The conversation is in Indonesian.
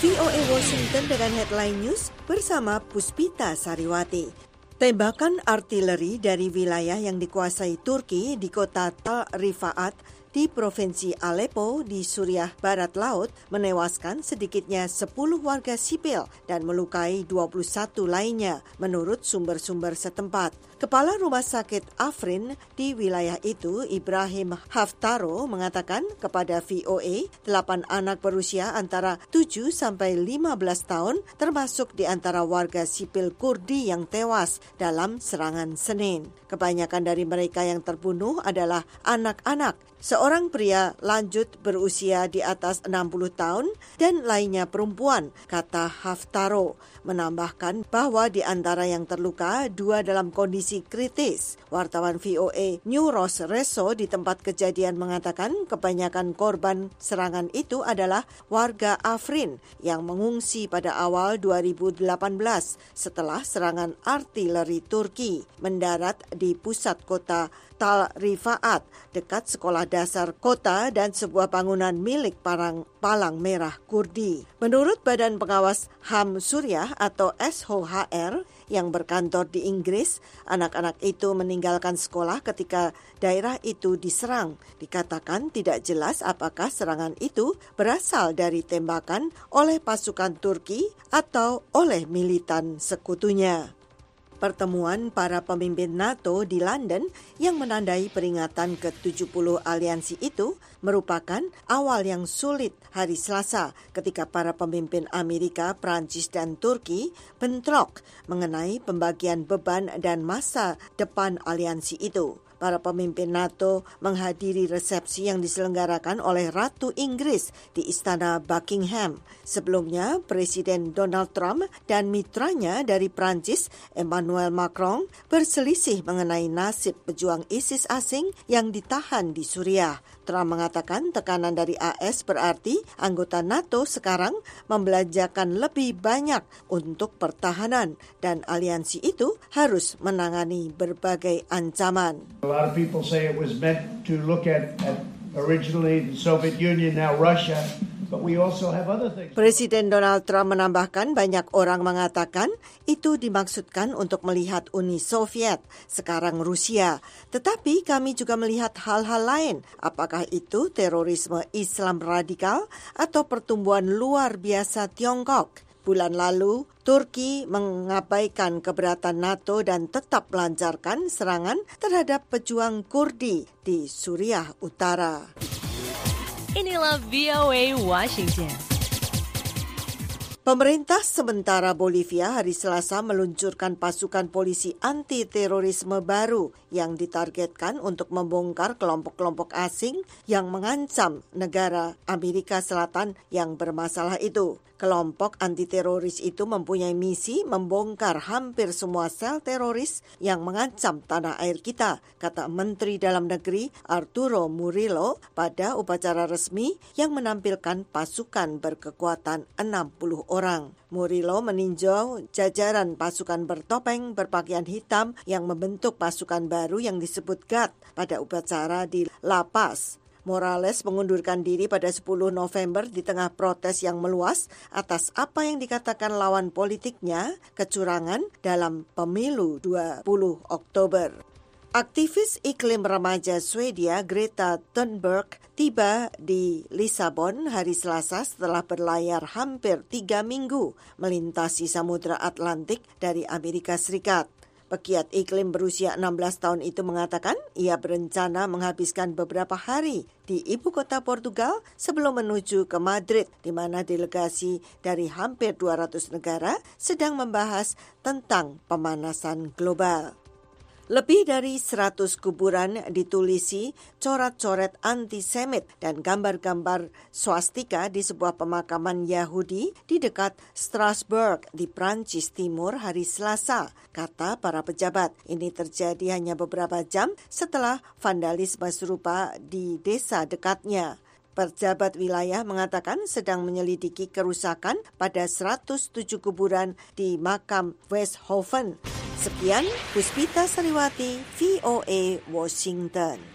VOA Washington dengan headline news bersama Puspita Sariwati. Tembakan artileri dari wilayah yang dikuasai Turki di kota Tal Rifa'at di Provinsi Aleppo di Suriah Barat Laut menewaskan sedikitnya 10 warga sipil dan melukai 21 lainnya, menurut sumber-sumber setempat. Kepala Rumah Sakit Afrin di wilayah itu, Ibrahim Haftaro, mengatakan kepada VOA, 8 anak berusia antara 7 sampai 15 tahun, termasuk di antara warga sipil Kurdi yang tewas dalam serangan Senin. Kebanyakan dari mereka yang terbunuh adalah anak-anak. Seorang pria lanjut berusia di atas 60 tahun dan lainnya perempuan, kata Haftaro. Menambahkan bahwa di antara yang terluka, 2 dalam kondisi kritis. Wartawan VOA Nuros Reso di tempat kejadian mengatakan kebanyakan korban serangan itu adalah warga Afrin yang mengungsi pada awal 2018 setelah serangan artileri Turki mendarat di pusat kota Tal Rifa'at, dekat sekolah dasar kota dan sebuah bangunan milik Palang Merah Kurdi. Menurut Badan Pengawas HAM Suriah atau SHOHR yang berkantor di Inggris, anak-anak itu meninggalkan sekolah ketika daerah itu diserang. Dikatakan tidak jelas apakah serangan itu berasal dari tembakan oleh pasukan Turki atau oleh militan sekutunya. Pertemuan para pemimpin NATO di London yang menandai peringatan ke-70 aliansi itu merupakan awal yang sulit hari Selasa ketika para pemimpin Amerika, Prancis, dan Turki bentrok mengenai pembagian beban dan masa depan aliansi itu. Para pemimpin NATO menghadiri resepsi yang diselenggarakan oleh Ratu Inggris di Istana Buckingham. Sebelumnya, Presiden Donald Trump dan mitranya dari Prancis, Emmanuel Macron, berselisih mengenai nasib pejuang ISIS asing yang ditahan di Suriah. Trump mengatakan tekanan dari AS berarti anggota NATO sekarang membelanjakan lebih banyak untuk pertahanan dan aliansi itu harus menangani berbagai ancaman. A lot of people say it was meant to look at originally the Soviet Union, now Russia. But we also have other things. Presiden Donald Trump menambahkan banyak orang mengatakan itu dimaksudkan untuk melihat Uni Soviet, sekarang Rusia. Tetapi kami juga melihat hal-hal lain, apakah itu terorisme Islam radikal atau pertumbuhan luar biasa Tiongkok. Bulan lalu, Turki mengabaikan keberatan NATO dan tetap melancarkan serangan terhadap pejuang Kurdi di Suriah Utara. Inilah VOA Washington. Pemerintah sementara Bolivia hari Selasa meluncurkan pasukan polisi anti-terorisme baru yang ditargetkan untuk membongkar kelompok-kelompok asing yang mengancam negara Amerika Selatan yang bermasalah itu. Kelompok anti-teroris itu mempunyai misi membongkar hampir semua sel teroris yang mengancam tanah air kita, kata Menteri Dalam Negeri Arturo Murillo pada upacara resmi yang menampilkan pasukan berkekuatan 60 orang. Murillo meninjau jajaran pasukan bertopeng berpakaian hitam yang membentuk pasukan baru yang disebut GAT pada upacara di La Paz. Morales mengundurkan diri pada 10 November di tengah protes yang meluas atas apa yang dikatakan lawan politiknya kecurangan dalam pemilu 20 Oktober. Aktivis iklim remaja Swedia Greta Thunberg tiba di Lisabon hari Selasa setelah berlayar hampir 3 minggu melintasi Samudra Atlantik dari Amerika Serikat. Pegiat iklim berusia 16 tahun itu mengatakan ia berencana menghabiskan beberapa hari di ibu kota Portugal sebelum menuju ke Madrid, di mana delegasi dari hampir 200 negara sedang membahas tentang pemanasan global. Lebih dari 100 kuburan ditulisi coret-coret antisemit dan gambar-gambar swastika di sebuah pemakaman Yahudi di dekat Strasbourg di Prancis Timur hari Selasa, kata para pejabat. Ini terjadi hanya beberapa jam setelah vandalisme serupa di desa dekatnya. Pejabat wilayah mengatakan sedang menyelidiki kerusakan pada 107 kuburan di makam Westhofen. Sekian, Puspita Sariwati, VOA Washington.